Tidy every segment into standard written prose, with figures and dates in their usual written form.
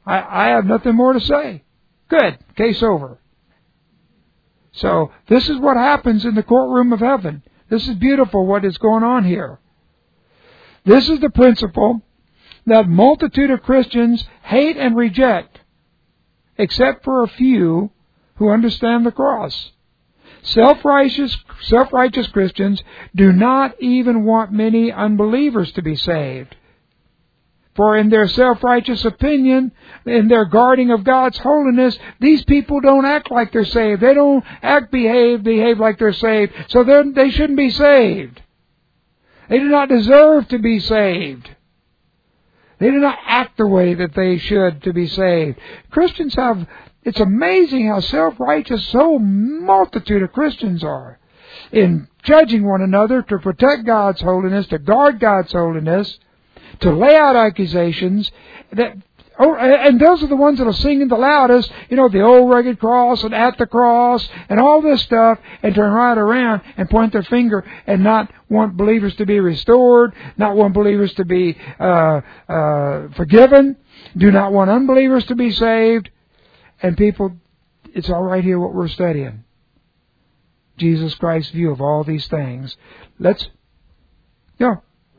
I have nothing more to say. Good. Case over. So this is what happens in the courtroom of heaven. This is beautiful what is going on here. This is the principle that multitude of Christians hate and reject, except for a few who understand the cross. Self-righteous Christians do not even want many unbelievers to be saved. For in their self-righteous opinion, in their guarding of God's holiness, these people don't act like they're saved. They don't behave like they're saved. So they shouldn't be saved. They do not deserve to be saved. They do not act the way that they should to be saved. Christians have, it's amazing how self-righteous so multitude of Christians are in judging one another to protect God's holiness, to guard God's holiness, to lay out accusations. And those are the ones that are singing the loudest, the old rugged cross and at the cross and all this stuff, and turn right around and point their finger and not want believers to be restored, not want believers to be forgiven, do not want unbelievers to be saved. And people, it's all right here what we're studying. Jesus Christ's view of all these things. Let's, yeah.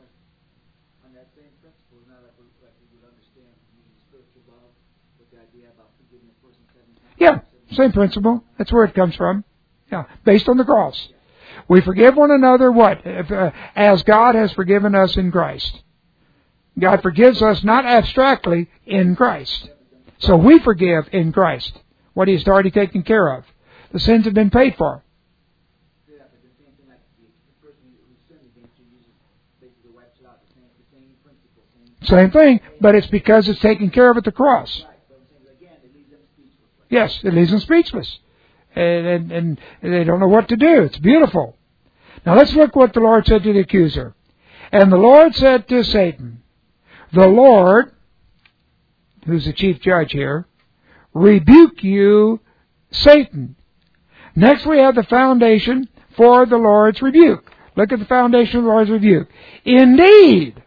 Yeah, same principle. That's where it comes from. Yeah, based on the cross. We forgive one another what? As God has forgiven us in Christ. God forgives us not abstractly, in Christ. So we forgive in Christ what He's already taken care of. The sins have been paid for. Same thing, but it's because it's taken care of at the cross. Yes, it leaves them speechless. And they don't know what to do. It's beautiful. Now let's look what the Lord said to the accuser. And the Lord said to Satan, the Lord, who's the chief judge here, rebuke you, Satan. Next we have the foundation for the Lord's rebuke. Look at the foundation of the Lord's rebuke. Indeed.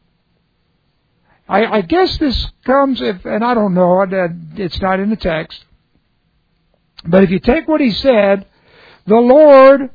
I guess this comes, and I don't know, it's not in the text. But if you take what he said, the Lord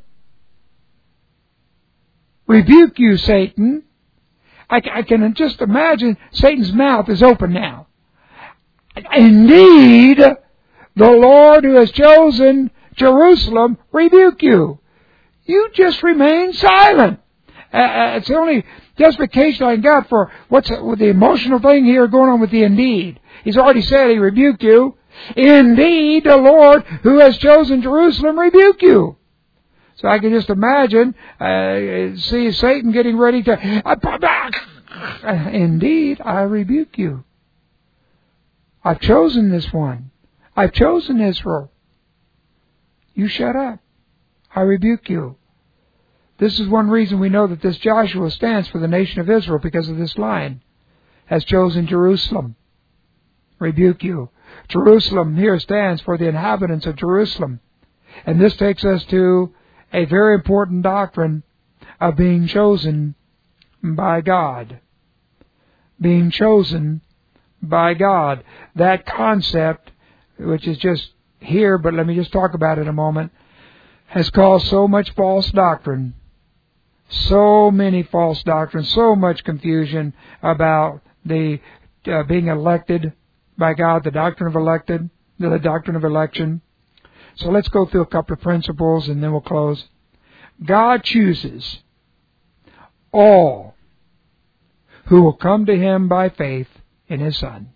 rebuke you, Satan. I can just imagine Satan's mouth is open now. Indeed, the Lord who has chosen Jerusalem rebuke you. You just remain silent. It's the only justification I got for what's with the emotional thing here going on with the indeed. He's already said He rebuked you. Indeed, the Lord who has chosen Jerusalem rebuke you. So I can just imagine, see Satan getting ready to, indeed, I rebuke you. I've chosen this one. I've chosen Israel. You shut up. I rebuke you. This is one reason we know that this Joshua stands for the nation of Israel, because of this line. Has chosen Jerusalem. Rebuke you. Jerusalem here stands for the inhabitants of Jerusalem. And this takes us to a very important doctrine of being chosen by God. Being chosen by God. That concept, which is just here, but let me just talk about it a moment, has caused so much false doctrine. So many false doctrines, so much confusion about the being elected by God, the doctrine of election. So let's go through a couple of principles and then we'll close. God chooses all who will come to Him by faith in His Son.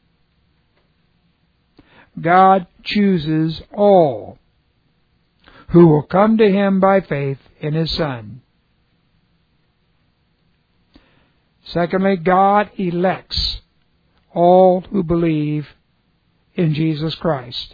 God chooses all who will come to Him by faith in His Son. Secondly, God elects all who believe in Jesus Christ.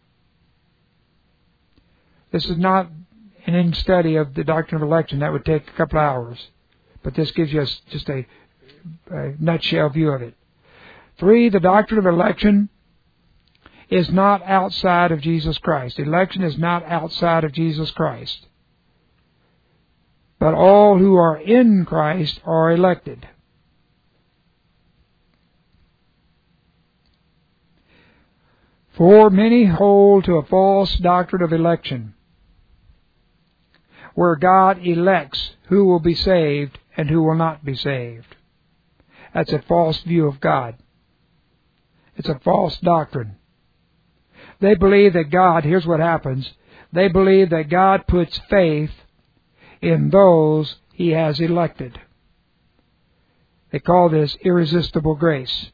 This is not an in-study of the doctrine of election. That would take a couple of hours. But this gives you just a nutshell view of it. 3, the doctrine of election is not outside of Jesus Christ. Election is not outside of Jesus Christ. But all who are in Christ are elected. For many hold to a false doctrine of election, where God elects who will be saved and who will not be saved. That's a false view of God. It's a false doctrine. They believe that God, here's what happens, they believe that God puts faith in those He has elected. They call this irresistible grace.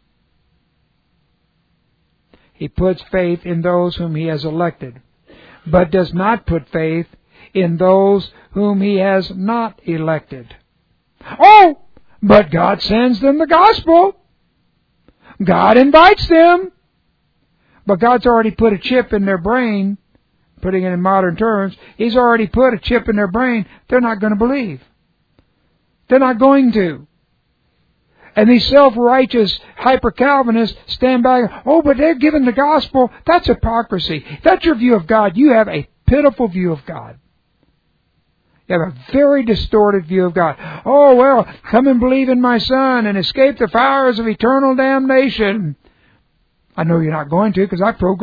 He puts faith in those whom He has elected, but does not put faith in those whom He has not elected. Oh, but God sends them the gospel. God invites them. But God's already put a chip in their brain, putting it in modern terms, He's already put a chip in their brain. They're not going to believe. They're not going to. And these self-righteous hyper-Calvinists stand back, oh, but they're giving the gospel. That's hypocrisy. If that's your view of God, you have a pitiful view of God. You have a very distorted view of God. Oh, well, come and believe in my Son and escape the fires of eternal damnation. I know you're not going to, because I programmed